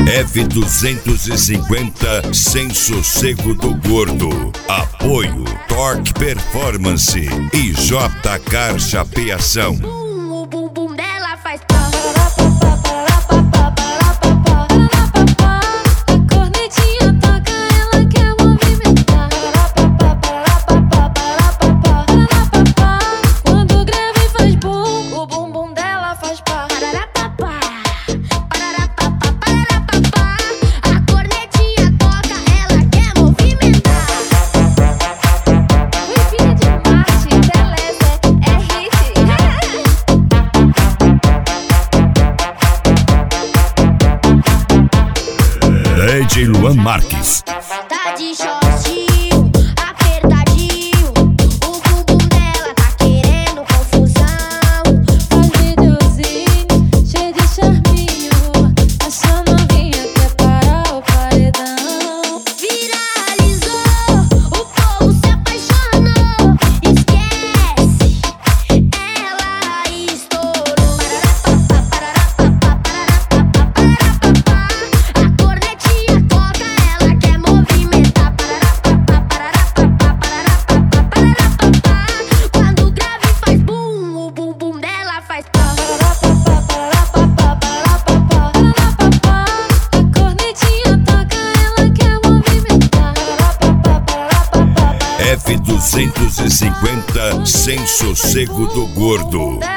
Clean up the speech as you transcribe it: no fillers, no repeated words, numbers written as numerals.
F250 Sem Sossego do Gordo. Apoio Torque Performance e JK Chapeação. O bumbum dela faz DJ Luan Marques. tá de shortinho, apertadinho. O bumbum dela tá querendo confusão. Faz videozinho, cheio de charminho. Essa novinha quer parar o paredão. Viralizou, o povo se apaixonou. Esquece, ela estourou. A cornetinha toca, ela quer movimentar. Quando o grave faz bum, o bumbum dela faz pá. A cornetinha toca, ela quer movimentar. F250 Sem Sossego do Gordo.